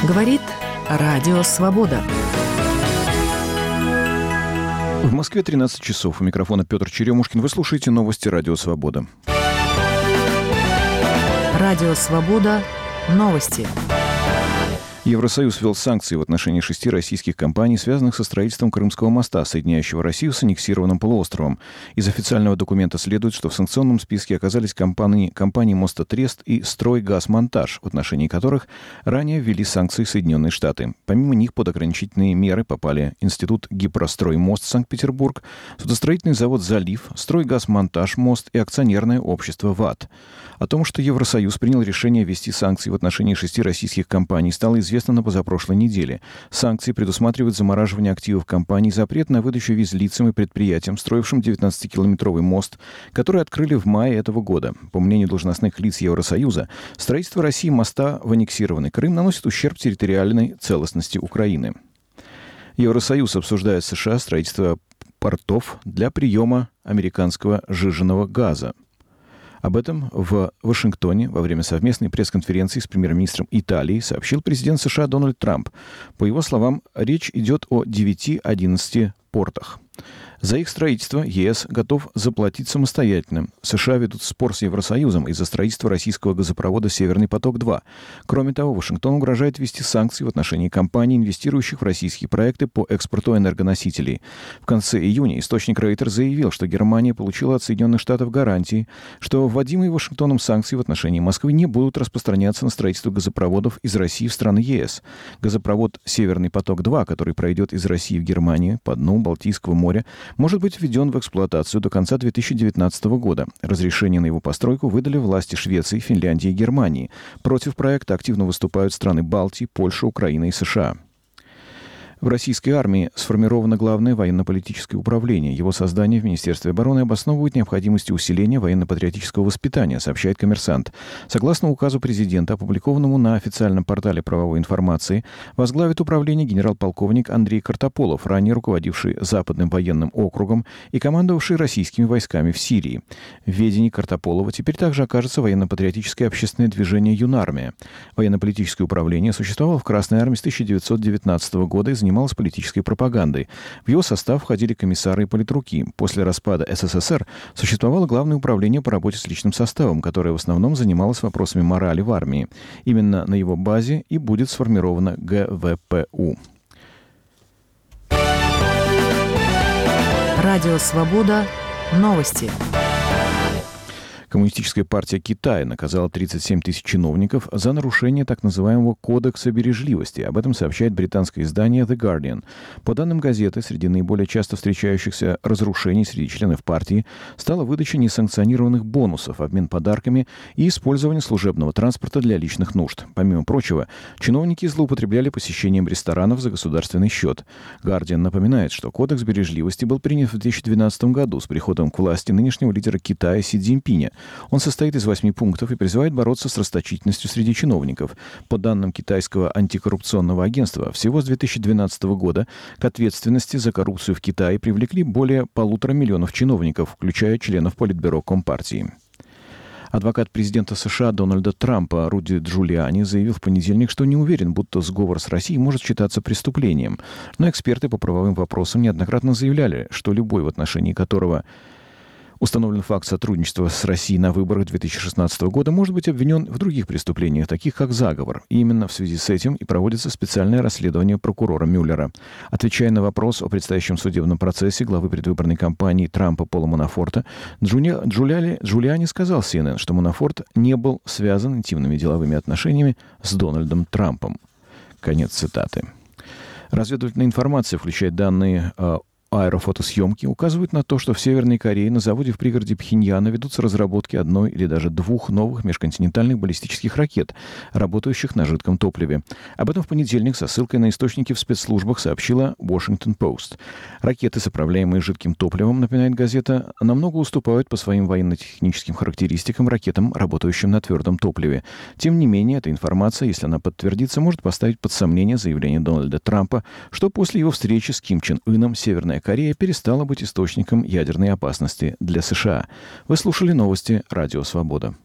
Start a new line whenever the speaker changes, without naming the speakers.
Говорит Радио Свобода.
В Москве 13 часов. У микрофона Петр Черемушкин. Вы слушаете новости Радио Свобода.
Радио Свобода. Новости.
Евросоюз ввел санкции в отношении 6 российских компаний, связанных со строительством Крымского моста, соединяющего Россию с аннексированным полуостровом. Из официального документа следует, что в санкционном списке оказались компании «Мостотрест» и «Стройгазмонтаж», в отношении которых ранее ввели санкции Соединенные Штаты. Помимо них под ограничительные меры попали Институт Гипростроймост Санкт-Петербург, судостроительный завод «Залив», «Стройгазмонтаж Мост» и акционерное общество «ВАТ». О том, что Евросоюз принял решение ввести санкции в отношении 6 российских компаний, стало известно на позапрошлой неделе. Санкции предусматривают замораживание активов компаний, запрет на выдачу виз лицам и предприятиям, строившим 19-километровый мост, который открыли в мае этого года. По мнению должностных лиц Евросоюза, строительство России моста в аннексированный Крым наносит ущерб территориальной целостности Украины. Евросоюз обсуждает с США строительство портов для приема американского сжиженного газа. Об этом в Вашингтоне во время совместной пресс-конференции с премьер-министром Италии сообщил президент США Дональд Трамп. По его словам, речь идет о 9-11 портах. За их строительство ЕС готов заплатить самостоятельно. США ведут спор с Евросоюзом из-за строительства российского газопровода «Северный поток-2». Кроме того, Вашингтон угрожает ввести санкции в отношении компаний, инвестирующих в российские проекты по экспорту энергоносителей. В конце июня источник Reuters заявил, что Германия получила от Соединенных Штатов гарантии, что вводимые Вашингтоном санкции в отношении Москвы не будут распространяться на строительство газопроводов из России в страны ЕС. Газопровод «Северный поток-2», который пройдет из России в Германию по дну Балтийского моря, может быть введен в эксплуатацию до конца 2019 года. Разрешение на его постройку выдали власти Швеции, Финляндии и Германии. Против проекта активно выступают страны Балтии, Польша, Украина и США. В российской армии сформировано главное военно-политическое управление. Его создание в Министерстве обороны обосновывает необходимостью усиления военно-патриотического воспитания, сообщает «Коммерсант». Согласно указу президента, опубликованному на официальном портале правовой информации, возглавит управление генерал-полковник Андрей Картополов, ранее руководивший Западным военным округом и командовавший российскими войсками в Сирии. В ведении Картополова теперь также окажется военно-патриотическое общественное движение «Юнармия». Военно-политическое управление существовало в Красной армии с 1919 года и занималась политической пропагандой. В его состав входили комиссары и политруки. После распада СССР существовало Главное управление по работе с личным составом, которое в основном занималось вопросами морали в армии. Именно на его базе и будет сформировано ГВПУ.
Радио Свобода. Новости.
Коммунистическая партия Китая наказала 37 тысяч чиновников за нарушение так называемого кодекса бережливости. Об этом сообщает британское издание The Guardian. По данным газеты, среди наиболее часто встречающихся разрушений среди членов партии стала выдача несанкционированных бонусов, обмен подарками и использование служебного транспорта для личных нужд. Помимо прочего, чиновники злоупотребляли посещением ресторанов за государственный счет. Guardian напоминает, что кодекс бережливости был принят в 2012 году с приходом к власти нынешнего лидера Китая Си Цзиньпиня. Он состоит из 8 пунктов и призывает бороться с расточительностью среди чиновников. По данным китайского антикоррупционного агентства, всего с 2012 года к ответственности за коррупцию в Китае привлекли более 1,5 миллиона чиновников, включая членов Политбюро Компартии. Адвокат президента США Дональда Трампа Руди Джулиани заявил в понедельник, что не уверен, будто сговор с Россией может считаться преступлением. Но эксперты по правовым вопросам неоднократно заявляли, что любой, в отношении которого установлен факт сотрудничества с Россией на выборах 2016 года, может быть обвинен в других преступлениях, таких как заговор. И именно в связи с этим и проводится специальное расследование прокурора Мюллера. Отвечая на вопрос о предстоящем судебном процессе главы предвыборной кампании Трампа Пола Манафорта, Джулиани сказал CNN, что Манафорт не был связан интимными деловыми отношениями с Дональдом Трампом. Конец цитаты. Разведывательная информация, включая данные аэрофотосъемки, указывают на то, что в Северной Корее на заводе в пригороде Пхеньяна ведутся разработки одной или даже двух новых межконтинентальных баллистических ракет, работающих на жидком топливе. Об этом в понедельник со ссылкой на источники в спецслужбах сообщила Washington Post. Ракеты, заправляемые жидким топливом, напоминает газета, намного уступают по своим военно-техническим характеристикам ракетам, работающим на твердом топливе. Тем не менее, эта информация, если она подтвердится, может поставить под сомнение заявление Дональда Трампа, что после его встречи с Ким Чен Ыном Северная Корея перестала быть источником ядерной опасности для США. Вы слушали новости Радио Свобода.